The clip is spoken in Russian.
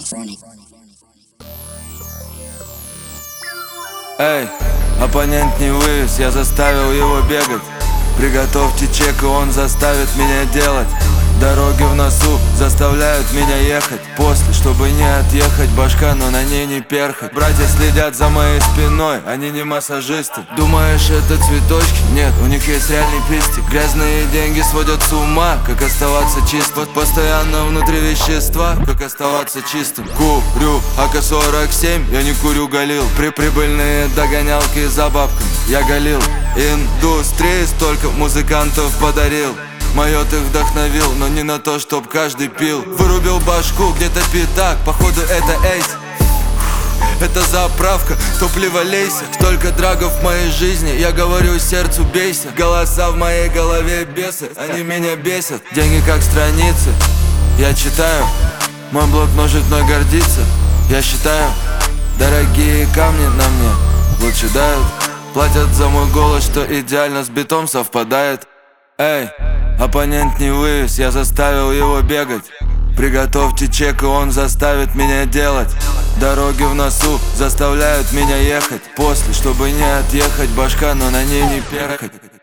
Эй, оппонент не вывез, я заставил его бегать. Приготовьте чек, и он заставит меня делать. Дороги в носу заставляют меня ехать. После, чтобы не отъехать, башка, но на ней не перхать. Братья следят за моей спиной, они не массажисты. Думаешь, это цветочки? Нет, у них есть реальный пестик. Грязные деньги сводят с ума, как оставаться чистым. Постоянно внутри вещества, как оставаться чистым. Курю АК-47, я не курю галил. Прибыльные догонялки за бабками я галил. Индустрии столько музыкантов подарил. Мое ты вдохновил, но не на то, чтоб каждый пил. Вырубил башку, где-то пятак, походу это эйс. Это заправка, топливо лейся. Столько драгов в моей жизни, я говорю сердцу бейся. Голоса в моей голове бесы, они меня бесят. Деньги как страницы, я читаю. Мой блок может мной гордиться. Я считаю, дорогие камни на мне лучше дают. Платят за мой голос, что идеально с битом совпадает. Эй, оппонент не вывез, я заставил его бегать. Приготовьте чек, и он заставит меня делать. Дороги в носу заставляют меня ехать. После, чтобы не отъехать, башка, но на ней не перхать.